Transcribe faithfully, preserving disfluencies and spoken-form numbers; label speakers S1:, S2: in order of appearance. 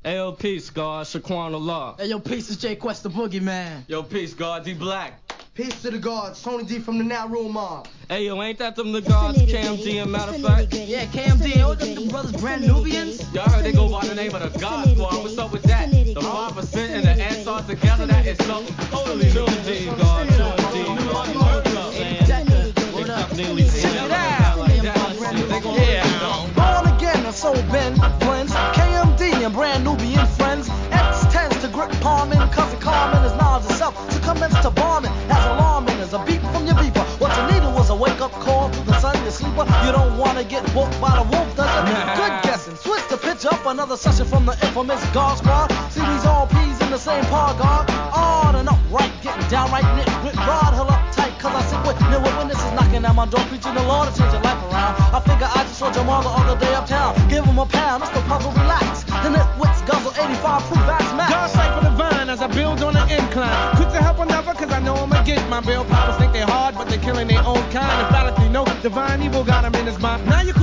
S1: Ayo, peace, God, Shaquan Allah.
S2: Hey, yo, peace is Jay Quest, the boogeyman.
S1: Yo, peace, God, D Black.
S3: Peace to the guards, Tony D from the Now Rule Mob.
S1: Hey, yo, ain't that them the gods, K M D, and matter of fact?
S2: Yeah, K M D, oh, them the brothers Brand Nubians?
S1: Y'all heard they go by the name of the God Squad. What's up with that? The five percent and the Ansar together, that is something totally new. Indeed, God, true indeed, God. You know what's up, man? What up, Neely? Sit down. Like that. Yeah.
S4: Born again, and so been friends. K M D and Brand Nubian friends. X tends to grip palming, cousin Carmen is knowledge itself. To commence to bombing, as alarming as a beep from your beeper. What you needed was a wake-up call to the sun, you sleeper. You don't want to get woke by the wolf, does it? Good guessing. Switch the pitch up, another session from the infamous God Squad. See these all peas in the same par guard. On and up, right, getting downright nit. Grip broad, hill up tight, cause I sit with near witnesses knocking at my door, preaching the Lord to change your life around. I figure I just saw Jamal the other day uptown. Give him a pound, it's the puzzle, relax. The nitwits guzzle eighty-five proof ass max.
S5: God cipher divine as I build on an incline. Quick to help another cause I know I'ma get my bill. Powers think they hard, but they killing their own kind. Emphatically no divine evil got him in his mind. Now you